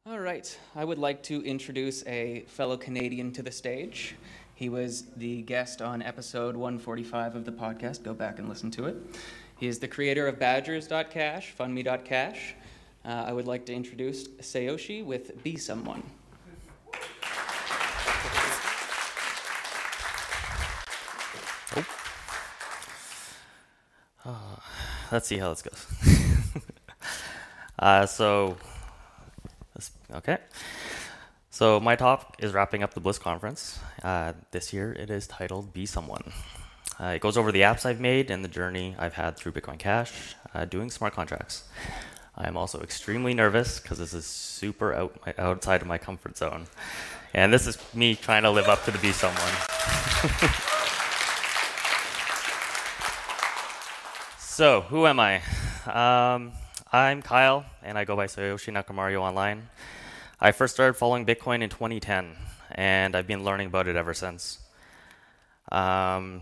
All right, I would like to introduce a fellow Canadian to the stage. He was the guest on episode 145 of the podcast. Go back and listen to it. He is the creator of Badgers.cash, FundMe.cash. I would like to introduce Sayoshi with Be Someone. Let's see how this goes. So my talk is wrapping up the Bliss conference. This year it is titled Be Someone. It goes over the apps I've made and the journey I've had through Bitcoin Cash doing smart contracts. I'm also extremely nervous because this is super outside of my comfort zone. And this is me trying to live up to the Be Someone. So, who am I? I'm Kyle, and I go by Sayoshi Nakamaru online. I first started following Bitcoin in 2010, and I've been learning about it ever since. Learning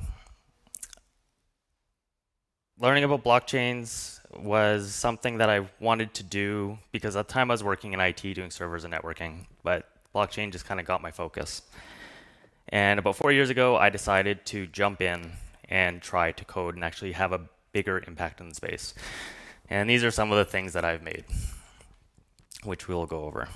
about blockchains was something that I wanted to do because at the time I was working in IT doing servers and networking, but blockchain just kind of got my focus. And about 4 years ago, I decided to jump in and try to code and actually have a bigger impact in the space. And these are some of the things that I've made, which we'll go over.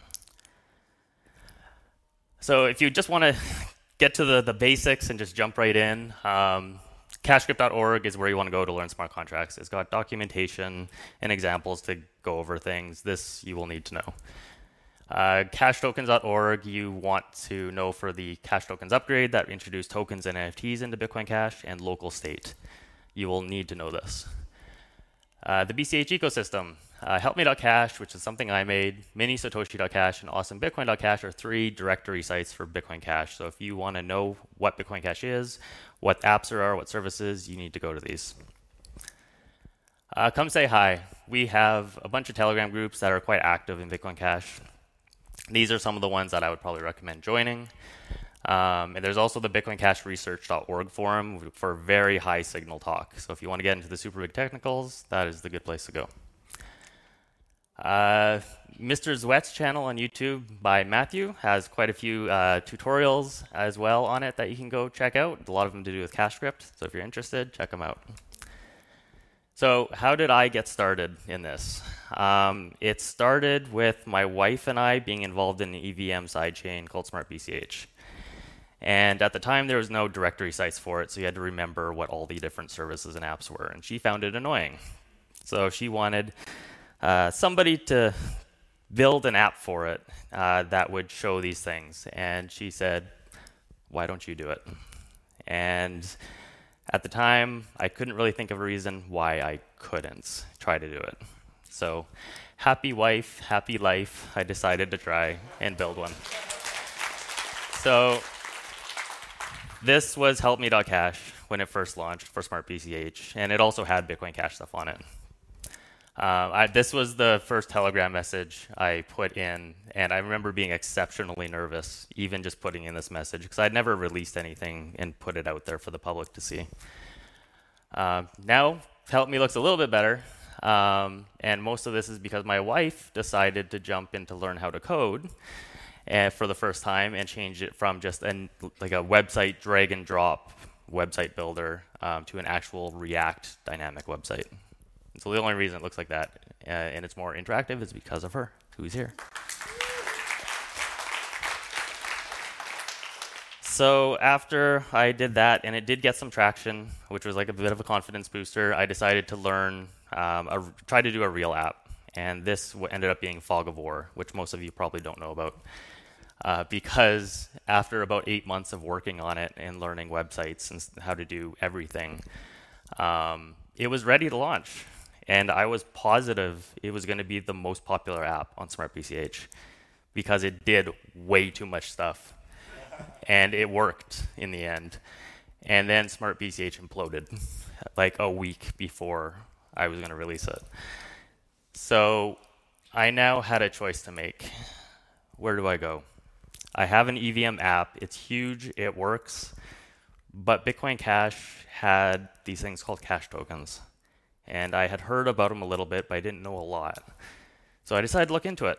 So if you just want to get to the basics and just jump right in, cashscript.org is where you want to go to learn smart contracts. It's got documentation and examples to go over things. This you will need to know. Cashtokens.org, you want to know for the Cash Tokens upgrade that introduced tokens and NFTs into Bitcoin Cash, and local state. You will need to know this. The BCH ecosystem, helpme.cash, which is something I made, minisatoshi.cash, and awesomebitcoin.cash are 3 directory sites for Bitcoin Cash. So if you want to know what Bitcoin Cash is, what apps there are, what services, you need to go to these. Come say hi. We have a bunch of Telegram groups that are quite active in Bitcoin Cash. These are some of the ones that I would probably recommend joining. And there's also the bitcoincashresearch.org forum for very high signal talk. So if you want to get into the super big technicals, that is the good place to go. Mr. Zwet's channel on YouTube by Matthew has quite a few tutorials as well on it that you can go check out. A lot of them to do with CashScript. So if you're interested, check them out. So how did I get started in this? It started with my wife and I being involved in an EVM sidechain called SmartBCH. And at the time, there was no directory sites for it, so you had to remember what all the different services and apps were. And she found it annoying. So she wanted somebody to build an app for it that would show these things. And she said, why don't you do it? And at the time, I couldn't really think of a reason why I couldn't try to do it. So happy wife, happy life, I decided to try and build one. So this was helpme.cash when it first launched for SmartBCH, and it also had Bitcoin Cash stuff on it. This was the first Telegram message I put in, and I remember being exceptionally nervous, even just putting in this message, because I'd never released anything and put it out there for the public to see. Now, Help Me looks a little bit better, and most of this is because my wife decided to jump in to learn how to code for the first time and change it from just like a website drag and drop website builder to an actual React dynamic website. So the only reason it looks like that and it's more interactive is because of her, who's here. So after I did that, and it did get some traction, which was like a bit of a confidence booster, I decided to learn, try to do a real app. And this ended up being Fog of War, which most of you probably don't know about. Because after about 8 months of working on it and learning websites and how to do everything, it was ready to launch. And I was positive it was going to be the most popular app on SmartBCH because it did way too much stuff. And it worked in the end. And then SmartBCH imploded like a week before I was going to release it. So I now had a choice to make. Where do I go? I have an EVM app. It's huge. It works. But Bitcoin Cash had these things called cash tokens. And I had heard about them a little bit, but I didn't know a lot. So I decided to look into it.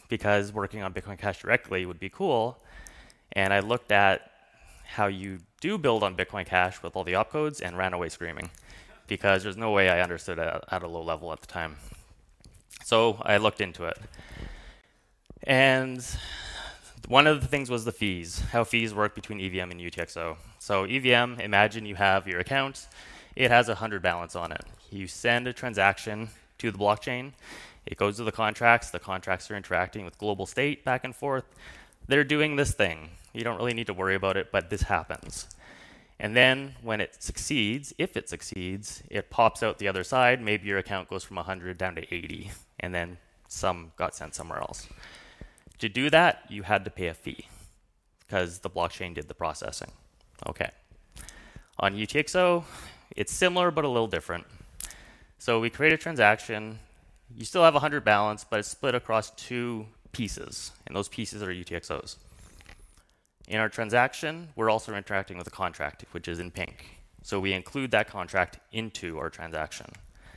because working on Bitcoin Cash directly would be cool. And I looked at how you do build on Bitcoin Cash with all the opcodes and ran away screaming, because there's no way I understood it at a low level at the time. So I looked into it. And one of the things was the fees, how fees work between EVM and UTXO. So EVM, imagine you have your account. It has 100 balance on it. You send a transaction to the blockchain. It goes to the contracts. The contracts are interacting with global state back and forth. They're doing this thing. You don't really need to worry about it, but this happens. And then when it succeeds, if it succeeds, it pops out the other side. Maybe your account goes from 100 down to 80, and then some got sent somewhere else. To do that, you had to pay a fee because the blockchain did the processing. Okay. On UTXO, it's similar but a little different. So we create a transaction. You still have 100 balance, but it's split across 2 pieces, and those pieces are UTXOs. In our transaction, we're also interacting with a contract, which is in pink. So we include that contract into our transaction.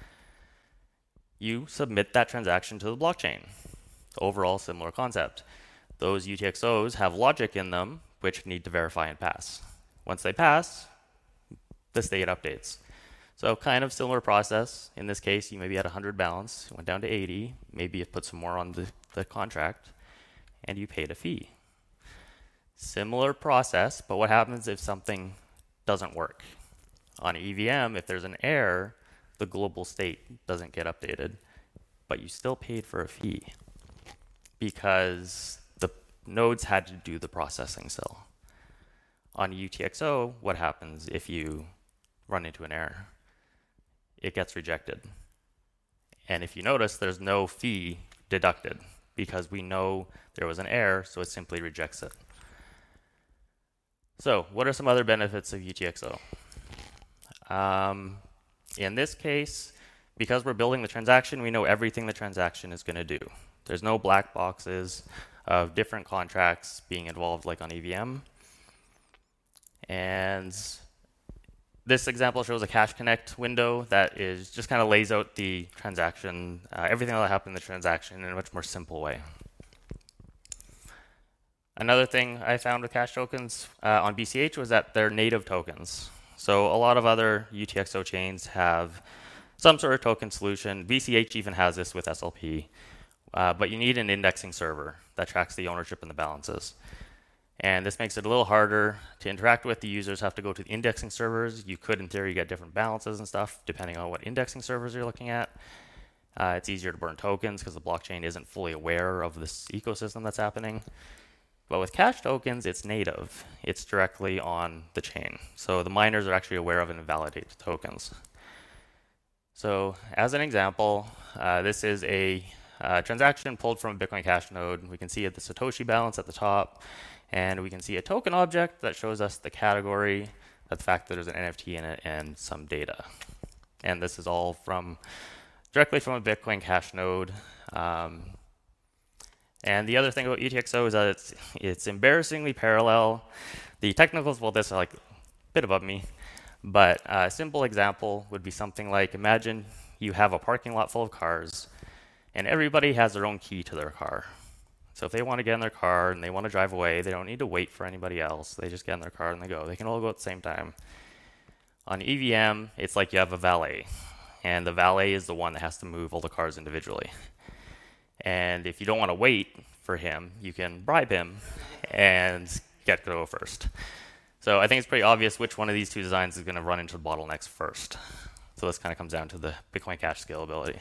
You submit that transaction to the blockchain. Overall, similar concept. Those UTXOs have logic in them, which need to verify and pass. Once they pass, the state updates. So kind of similar process. In this case, you maybe had 100 balance, it went down to 80. Maybe it put some more on the contract, and you paid a fee. Similar process, but what happens if something doesn't work? On EVM, if there's an error, the global state doesn't get updated, but you still paid for a fee because the nodes had to do the processing still. On UTXO, what happens if you run into an error? It gets rejected. And if you notice, there's no fee deducted because we know there was an error, so it simply rejects it. So what are some other benefits of UTXO? In this case, because we're building the transaction, we know everything the transaction is going to do. There's no black boxes of different contracts being involved like on EVM. And this example shows a Cash Connect window that is just kind of lays out the transaction, everything that happened in the transaction in a much more simple way. Another thing I found with Cash tokens on BCH was that they're native tokens. So a lot of other UTXO chains have some sort of token solution. BCH even has this with SLP. But you need an indexing server that tracks the ownership and the balances. And this makes it a little harder to interact with. The users have to go to the indexing servers. You could, in theory, get different balances and stuff depending on what indexing servers you're looking at. It's easier to burn tokens because the blockchain isn't fully aware of this ecosystem that's happening. But with Cash tokens, it's native. It's directly on the chain. So the miners are actually aware of and validate the tokens. So as an example, this is a transaction pulled from a Bitcoin Cash node. We can see the Satoshi balance at the top, and we can see a token object that shows us the category, the fact that there's an NFT in it, and some data. And this is all directly from a Bitcoin Cash node. And the other thing about UTXO is that it's embarrassingly parallel. The technicals about this are like a bit above me, but a simple example would be something like, imagine you have a parking lot full of cars, and everybody has their own key to their car. So if they want to get in their car and they want to drive away, they don't need to wait for anybody else. They just get in their car and they go. They can all go at the same time. On EVM, it's like you have a valet, and the valet is the one that has to move all the cars individually. And if you don't want to wait for him, you can bribe him and get to go first. So I think it's pretty obvious which one of these two designs is going to run into the bottlenecks first. So this kind of comes down to the Bitcoin Cash scalability.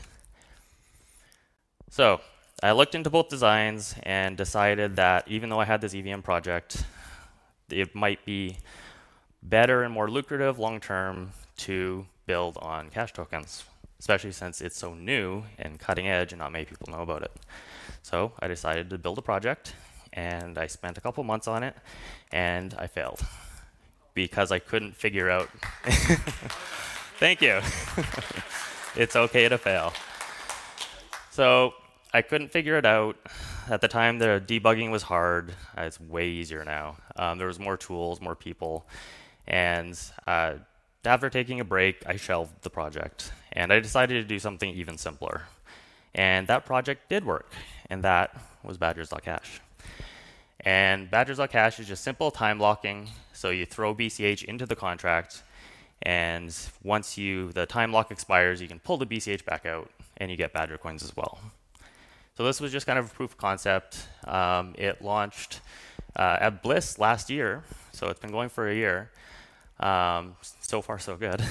So I looked into both designs and decided that even though I had this EVM project, it might be better and more lucrative long-term to build on Cash tokens, especially since it's so new and cutting edge and not many people know about it. So I decided to build a project, and I spent a couple months on it, and I failed because I couldn't figure out. Thank you. It's okay to fail. So I couldn't figure it out. At the time, the debugging was hard. It's way easier now. There was more tools, more people. And after taking a break, I shelved the project. And I decided to do something even simpler. And that project did work, and that was Badgers.cash. And Badgers.cash is just simple time locking. So you throw BCH into the contract, and once the time lock expires, you can pull the BCH back out, and you get Badger coins as well. So this was just kind of a proof of concept. It launched at Bliss last year, so it's been going for a year. So far, so good.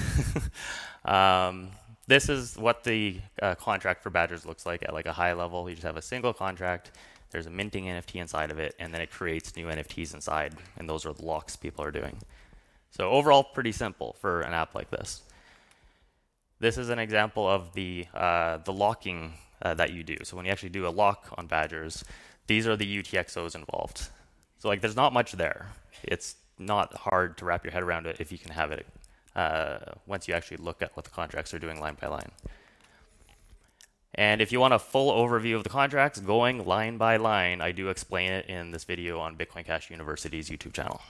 This is what the contract for Badgers looks like at like a high level. You just have a single contract. There's a minting NFT inside of it, and then it creates new NFTs inside, and those are the locks people are doing. So overall, pretty simple for an app like this. This is an example of the locking that you do. So when you actually do a lock on Badgers, these are the UTXOs involved. So like, there's not much there. It's not hard to wrap your head around it if you can have it once you actually look at what the contracts are doing line by line. And if you want a full overview of the contracts going line by line, I do explain it in this video on Bitcoin Cash University's YouTube channel.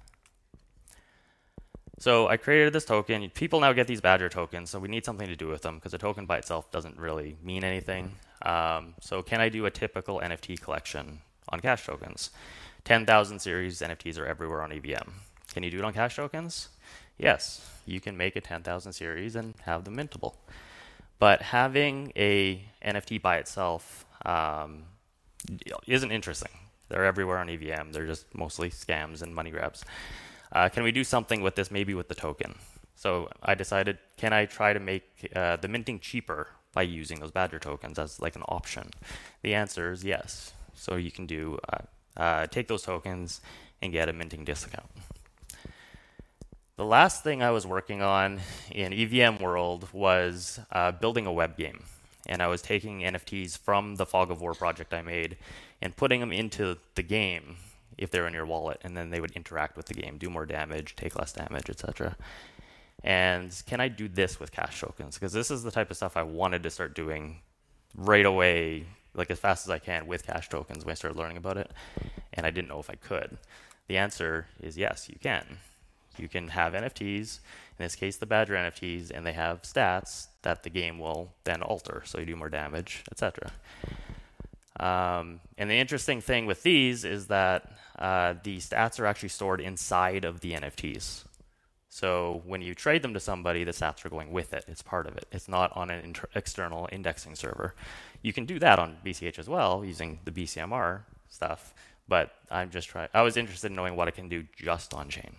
So I created this token. People now get these Badger tokens, so we need something to do with them because a token by itself doesn't really mean anything. So can I do a typical NFT collection on Cash tokens? 10,000 series NFTs are everywhere on EVM. Can you do it on Cash tokens? Yes, you can make a 10,000 series and have them mintable. But having a NFT by itself isn't interesting. They're everywhere on EVM. They're just mostly scams and money grabs. Can we do something with this, maybe with the token? So I decided, can I try to make the minting cheaper by using those Badger tokens as like an option? The answer is yes. So you can do take those tokens and get a minting discount. The last thing I was working on in EVM world was building a web game. And I was taking NFTs from the Fog of War project I made and putting them into the game if they're in your wallet, and then they would interact with the game, do more damage, take less damage, etc. And can I do this with Cash tokens? Because this is the type of stuff I wanted to start doing right away, like as fast as I can with Cash tokens when I started learning about it, and I didn't know if I could. The answer is yes, you can. You can have NFTs, in this case the Badger NFTs, and they have stats that the game will then alter, so you do more damage, etc. And the interesting thing with these is that the stats are actually stored inside of the NFTs. So when you trade them to somebody, the stats are going with it. It's part of it. It's not on an external indexing server. You can do that on BCH as well using the BCMR stuff, but I was interested in knowing what it can do just on chain.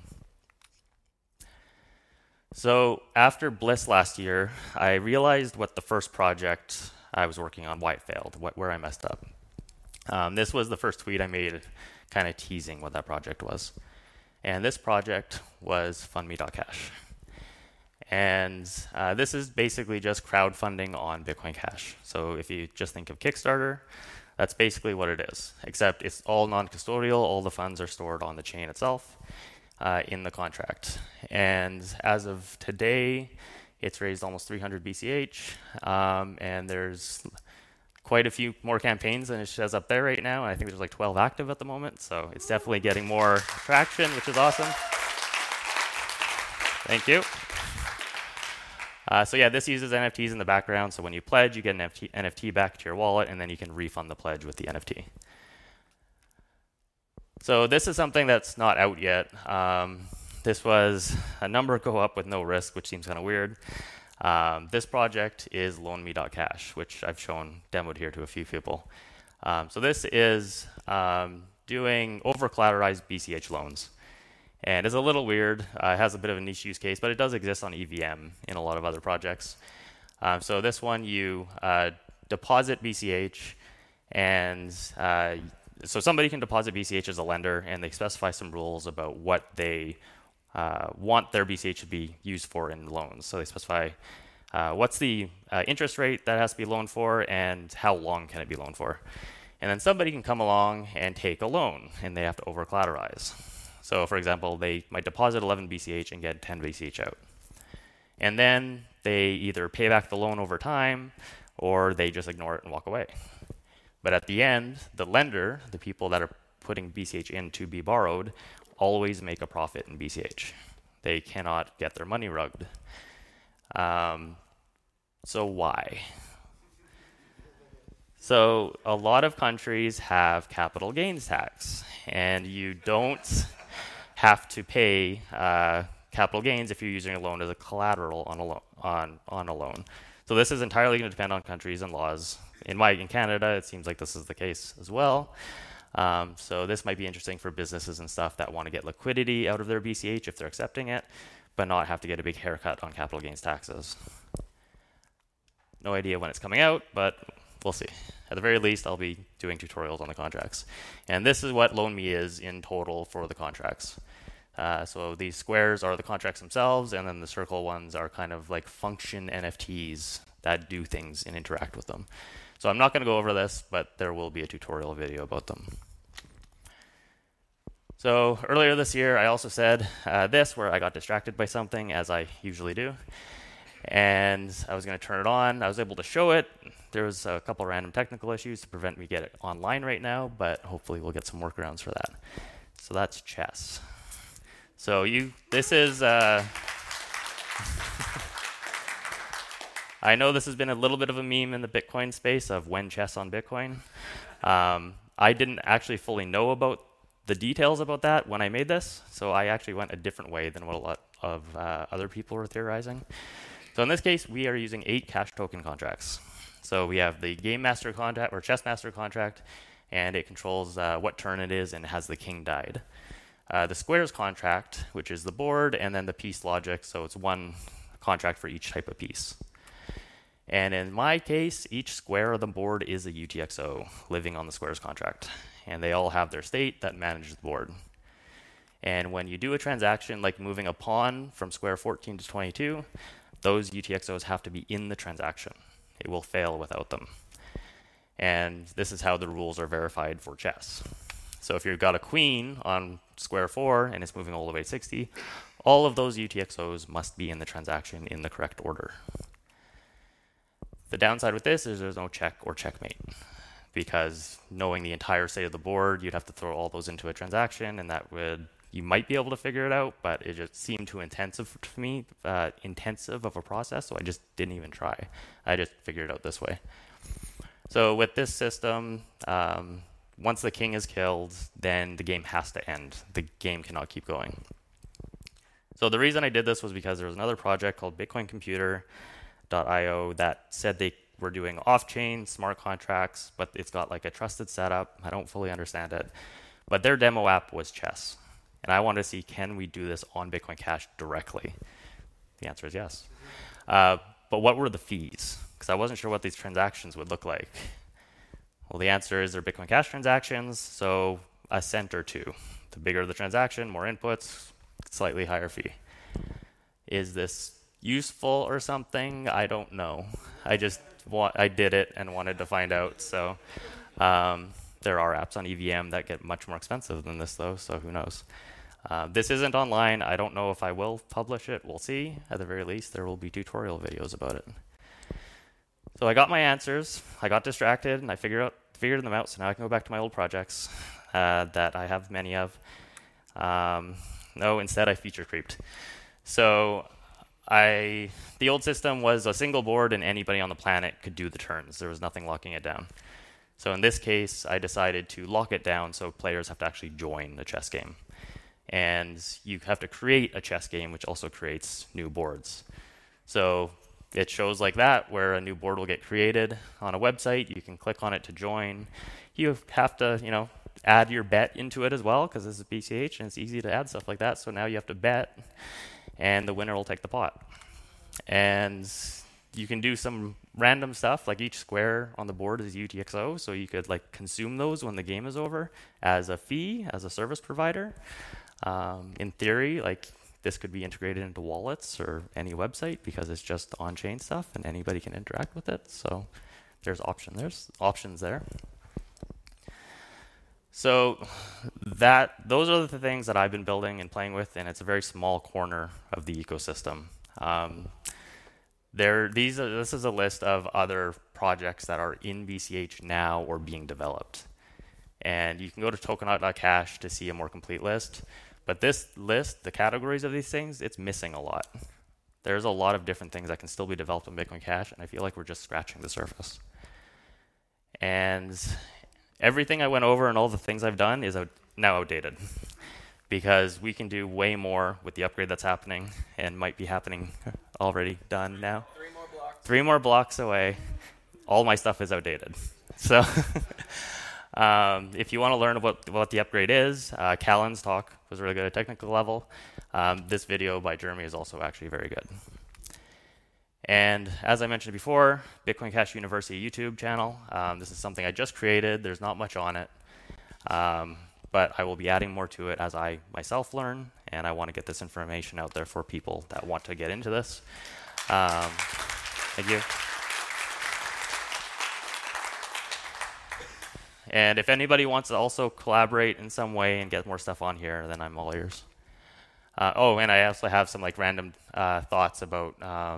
So after Bliss last year, I realized what the first project I was working on, why it failed, where I messed up. This was the first tweet I made kind of teasing what that project was. And this project was fundme.cash. And this is basically just crowdfunding on Bitcoin Cash. So if you just think of Kickstarter, that's basically what it is, except it's all non-custodial. All the funds are stored on the chain itself in the contract. And as of today, it's raised almost 300 BCH, and there's quite a few more campaigns than it says up there right now. I think there's like 12 active at the moment, so it's definitely getting more traction, which is awesome. Thank you. So yeah, this uses NFTs in the background, so when you pledge, you get an NFT back to your wallet, and then you can refund the pledge with the NFT. So this is something that's not out yet. This was a number go up with no risk, which seems kind of weird. This project is loanme.cash, which I've shown demoed here to a few people. So this is doing over-collateralized BCH loans. And it's a little weird. It has a bit of a niche use case, but it does exist on EVM in a lot of other projects. So this one, you deposit BCH, and so somebody can deposit BCH as a lender, and they specify some rules about what they want their BCH to be used for in loans. So they specify what's the interest rate that has to be loaned for, and how long can it be loaned for. And then somebody can come along and take a loan, and they have to over-collateralize. So for example, they might deposit 11 BCH and get 10 BCH out. And then they either pay back the loan over time, or they just ignore it and walk away. But at the end, the lender, the people that are putting BCH in to be borrowed, always make a profit in BCH. They cannot get their money rugged. So why? So a lot of countries have capital gains tax, and you don't have to pay capital gains if you're using a loan as a collateral on a loan. So this is entirely going to depend on countries and laws. In Canada, it seems like this is the case as well. So this might be interesting for businesses and stuff that want to get liquidity out of their BCH if they're accepting it, but not have to get a big haircut on capital gains taxes. No idea when it's coming out, but we'll see. At the very least, I'll be doing tutorials on the contracts. And this is what LoanMe is in total for the contracts. So these squares are the contracts themselves, and then the circle ones are kind of like function NFTs that do things and interact with them. So I'm not going to go over this, but there will be a tutorial video about them. So earlier this year, I also said this, where I got distracted by something, as I usually do. And I was going to turn it on. I was able to show it. There was a couple random technical issues to prevent me get it online right now, but hopefully we'll get some workarounds for that. So that's chess. So this is, I know this has been a little bit of a meme in the Bitcoin space of when chess on Bitcoin. I didn't actually fully know about the details about that when I made this, so I actually went a different way than what a lot of other people were theorizing. So in this case, we are using 8 cash token contracts. So we have the game master contract or chess master contract, and it controls what turn it is and has the king died. The squares contract, which is the board, and then the piece logic, so it's one contract for each type of piece. And in my case, each square of the board is a UTXO living on the squares contract, and they all have their state that manages the board. And when you do a transaction like moving a pawn from square 14 to 22, those UTXOs have to be in the transaction. It will fail without them. And this is how the rules are verified for chess. So if you've got a queen on square 4 and it's moving all the way to 60, all of those UTXOs must be in the transaction in the correct order. The downside with this is there's no check or checkmate, because knowing the entire state of the board, you'd have to throw all those into a transaction, and you might be able to figure it out, but it just seemed too intensive to me, intensive of a process, so I just didn't even try. I just figured it out this way. So with this system, once the king is killed, then the game has to end. The game cannot keep going. So the reason I did this was because there was another project called BitcoinComputer.io that said they were doing off-chain smart contracts, but it's got like a trusted setup. I don't fully understand it. But their demo app was chess. And I wanted to see, can we do this on Bitcoin Cash directly? The answer is yes. But what were the fees? Because I wasn't sure what these transactions would look like. Well, the answer is they're Bitcoin Cash transactions, so a cent or two. The bigger the transaction, more inputs, slightly higher fee. Is this useful or something? I don't know. I did it and wanted to find out. So there are apps on EVM that get much more expensive than this, though, so who knows. This isn't online. I don't know if I will publish it. We'll see. At the very least, there will be tutorial videos about it. So I got my answers. I got distracted, and I figured them out, so now I can go back to my old projects that I have many of. No, instead I feature creeped. So the old system was a single board, and anybody on the planet could do the turns. There was nothing locking it down. So in this case, I decided to lock it down so players have to actually join the chess game. And you have to create a chess game, which also creates new boards. So it shows like that, where a new board will get created on a website. You can click on it to join. You have to, add your bet into it as well, because this is BCH, and it's easy to add stuff like that. So now you have to bet, and the winner will take the pot. And you can do some random stuff, like each square on the board is UTXO, so you could consume those when the game is over as a fee, as a service provider. In theory, this could be integrated into wallets or any website because it's just on-chain stuff and anybody can interact with it. So there's options there. So those are the things that I've been building and playing with, and it's a very small corner of the ecosystem. This is a list of other projects that are in BCH now or being developed. And you can go to tokenaut.cash to see a more complete list. But this list, the categories of these things, it's missing a lot. There's a lot of different things that can still be developed on Bitcoin Cash, and I feel like we're just scratching the surface. And everything I went over and all the things I've done is now outdated because we can do way more with the upgrade that's happening and might be happening already done now. 3 more blocks. 3 more blocks away. All my stuff is outdated. So if you want to learn what the upgrade is, Callan's talk was really good at technical level. This video by Jeremy is also actually very good. And as I mentioned before, Bitcoin Cash University YouTube channel. This is something I just created. There's not much on it. But I will be adding more to it as I myself learn, and I want to get this information out there for people that want to get into this. Thank you. And if anybody wants to also collaborate in some way and get more stuff on here, then I'm all ears. And I also have some like random thoughts about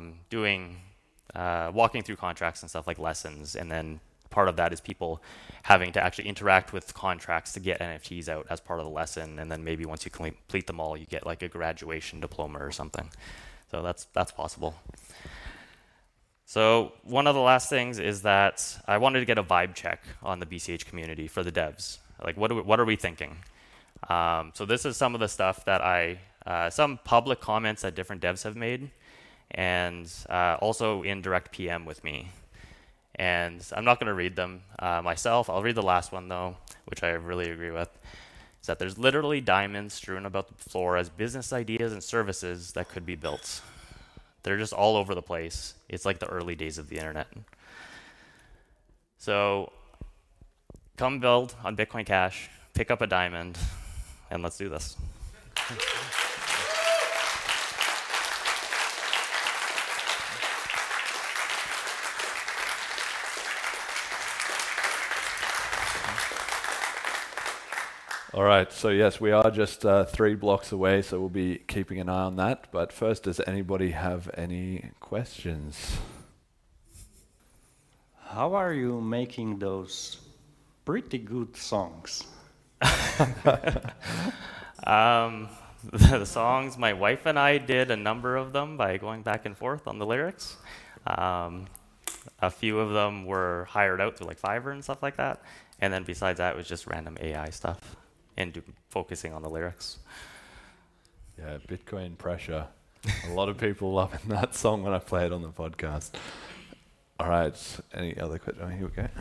walking through contracts and stuff like lessons, and then part of that is people having to actually interact with contracts to get NFTs out as part of the lesson, and then maybe once you complete them all, you get like a graduation diploma or something. So that's possible. So one of the last things is that I wanted to get a vibe check on the BCH community for the devs. Like, what are we thinking? So this is some of the stuff that some public comments that different devs have made, and also in direct PM with me. And I'm not going to read them myself. I'll read the last one, though, which I really agree with. Is that there's literally diamonds strewn about the floor as business ideas and services that could be built. They're just all over the place. It's like the early days of the internet. So come build on Bitcoin Cash, pick up a diamond, and let's do this. All right, so yes, we are just 3 blocks away, so we'll be keeping an eye on that. But first, does anybody have any questions? How are you making those pretty good songs? The songs, my wife and I did a number of them by going back and forth on the lyrics. A few of them were hired out through like Fiverr and stuff like that. And then besides that, it was just random AI stuff and focusing on the lyrics. Yeah, Bitcoin Pressure. A lot of people loving that song when I play it on the podcast. All right, any other questions? Oh, here we go.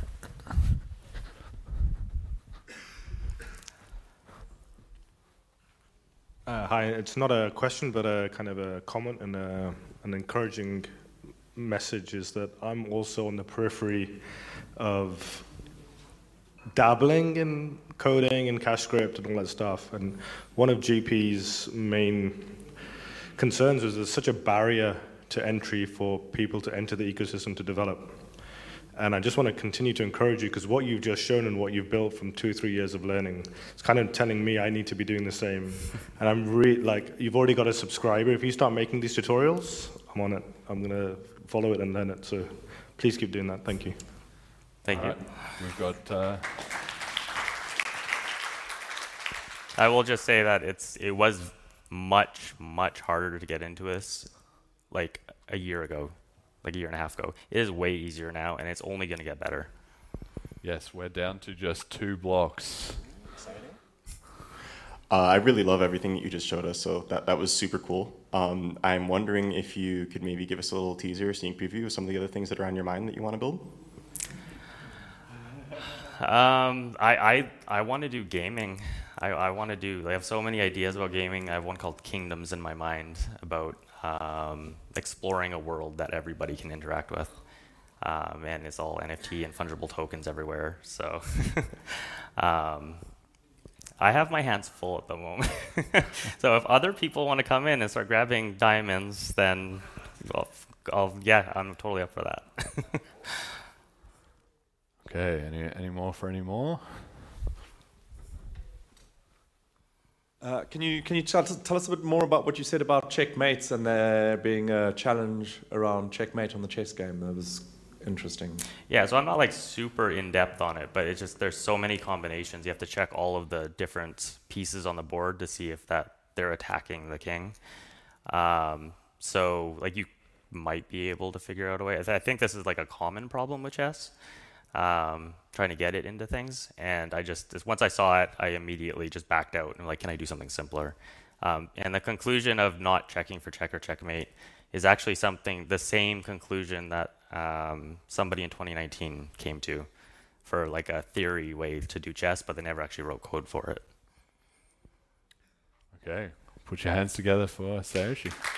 Hi, it's not a question, but a kind of a comment and an encouraging message is that I'm also on the periphery of dabbling in coding and CashScript and all that stuff. And one of GP's main concerns was there's such a barrier to entry for people to enter the ecosystem to develop. And I just want to continue to encourage you, because what you've just shown and what you've built from 2-3 years of learning, it's kind of telling me I need to be doing the same. And I'm really, like, you've already got a subscriber. If you start making these tutorials, I'm on it. I'm going to follow it and learn it. So please keep doing that. Thank you. Thank you. Right. We've got... I will just say that it was much, much harder to get into this like a year ago, like a year and a half ago. It is way easier now, and it's only going to get better. Yes, we're down to just 2 blocks. Exciting. I really love everything that you just showed us, so that was super cool. I'm wondering if you could maybe give us a little teaser, sneak preview of some of the other things that are on your mind that you want to build. I want to do gaming. I want to do. I have so many ideas about gaming. I have one called Kingdoms in my mind about exploring a world that everybody can interact with. And it's all NFT and fungible tokens everywhere. So I have my hands full at the moment. So if other people want to come in and start grabbing diamonds, then I'm totally up for that. Okay, any more for any more? Can you tell us a bit more about what you said about checkmates and there being a challenge around checkmate on the chess game? That was interesting. Yeah, so I'm not like super in depth on it, but it's just there's so many combinations. You have to check all of the different pieces on the board to see if they're attacking the king. So like you might be able to figure out a way. I think this is like a common problem with chess. trying to get it into things. And once I saw it, I immediately just backed out and like, can I do something simpler? And the conclusion of not checking for check or checkmate is actually the same conclusion that somebody in 2019 came to for like a theory way to do chess, but they never actually wrote code for it. Okay, put your hands together for Sayoshi.